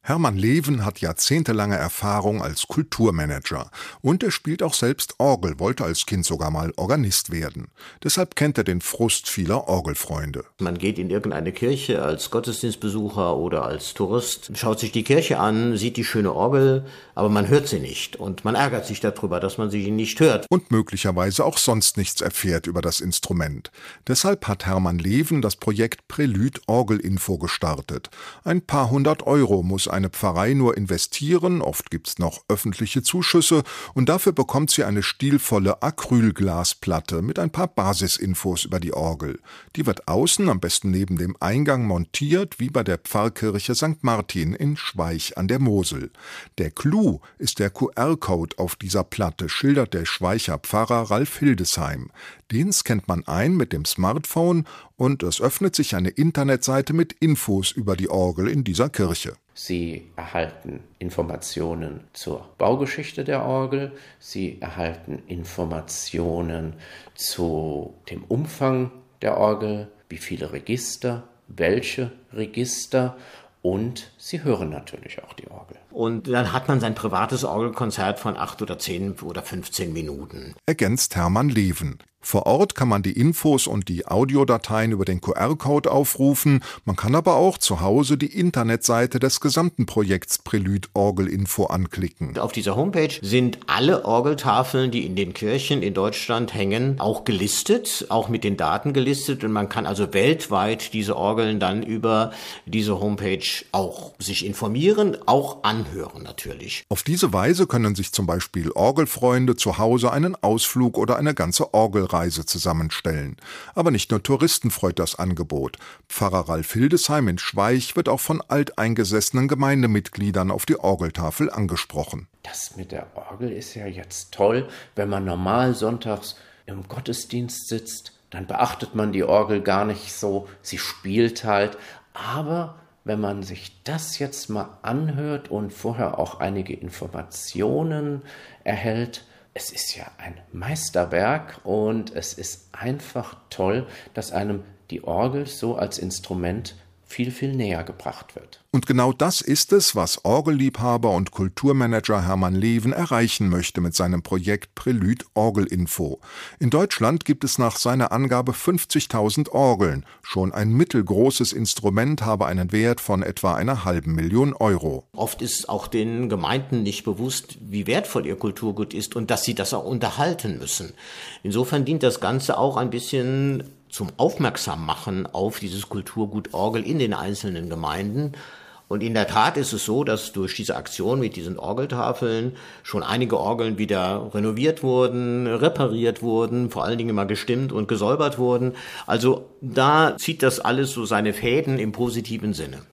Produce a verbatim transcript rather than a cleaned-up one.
Hermann Leven hat jahrzehntelange Erfahrung als Kulturmanager und er spielt auch selbst Orgel, wollte als Kind sogar mal Organist werden. Deshalb kennt er den Frust vieler Orgelfreunde. Man geht in irgendeine Kirche als Gottesdienstbesucher oder als Tourist, schaut sich die Kirche an, sieht die schöne Orgel, aber man hört sie nicht und man ärgert sich darüber, dass man sie nicht hört. Und möglicherweise auch sonst nichts erfährt über das Instrument. Deshalb hat Hermann Leven das Projekt Prelude Orgelinfo gestartet. Ein paar hundert Euro muss eine Pfarrei nur investieren, oft gibt's noch öffentliche Zuschüsse und dafür bekommt sie eine stilvolle Acrylglasplatte mit ein paar Basisinfos über die Orgel. Die wird außen, am besten neben dem Eingang, montiert, wie bei der Pfarrkirche Sankt Martin in Schweich an der Mosel. Der Clou ist der Q R-Code auf dieser Platte, schildert der Schweicher Pfarrer Ralf Hildesheim. Den scannt man ein mit dem Smartphone und es öffnet sich eine Internetseite mit Infos über die Orgel in dieser Kirche. Sie erhalten Informationen zur Baugeschichte der Orgel, Sie erhalten Informationen zu dem Umfang der Orgel, wie viele Register, welche Register, und Sie hören natürlich auch die Orgel. Und dann hat man sein privates Orgelkonzert von acht oder zehn oder fünfzehn Minuten. Ergänzt Hermann Leven. Vor Ort kann man die Infos und die Audiodateien über den Q R-Code aufrufen, man kann aber auch zu Hause die Internetseite des gesamten Projekts Prelude Orgelinfo anklicken. Auf dieser Homepage sind alle Orgeltafeln, die in den Kirchen in Deutschland hängen, auch gelistet, auch mit den Daten gelistet, und man kann also weltweit diese Orgeln dann über diese Homepage auch sich informieren, auch anhören natürlich. Auf diese Weise können sich zum Beispiel Orgelfreunde zu Hause einen Ausflug oder eine ganze Orgelreise zusammenstellen. Aber nicht nur Touristen freut das Angebot. Pfarrer Ralf Hildesheim in Schweich wird auch von alteingesessenen Gemeindemitgliedern auf die Orgeltafel angesprochen. Das mit der Orgel ist ja jetzt toll, wenn man normal sonntags im Gottesdienst sitzt, dann beachtet man die Orgel gar nicht so, sie spielt halt, aber wenn man sich das jetzt mal anhört und vorher auch einige Informationen erhält, es ist ja ein Meisterwerk und es ist einfach toll, dass einem die Orgel so als Instrument viel, viel näher gebracht wird. Und genau das ist es, was Orgelliebhaber und Kulturmanager Hermann Leven erreichen möchte mit seinem Projekt Prelude Orgelinfo. In Deutschland gibt es nach seiner Angabe fünfzigtausend Orgeln. Schon ein mittelgroßes Instrument habe einen Wert von etwa einer halben Million Euro. Oft ist auch den Gemeinden nicht bewusst, wie wertvoll ihr Kulturgut ist und dass sie das auch unterhalten müssen. Insofern dient das Ganze auch ein bisschen zum Aufmerksammachen auf dieses Kulturgut Orgel in den einzelnen Gemeinden. Und in der Tat ist es so, dass durch diese Aktion mit diesen Orgeltafeln schon einige Orgeln wieder renoviert wurden, repariert wurden, vor allen Dingen mal gestimmt und gesäubert wurden. Also da zieht das alles so seine Fäden im positiven Sinne.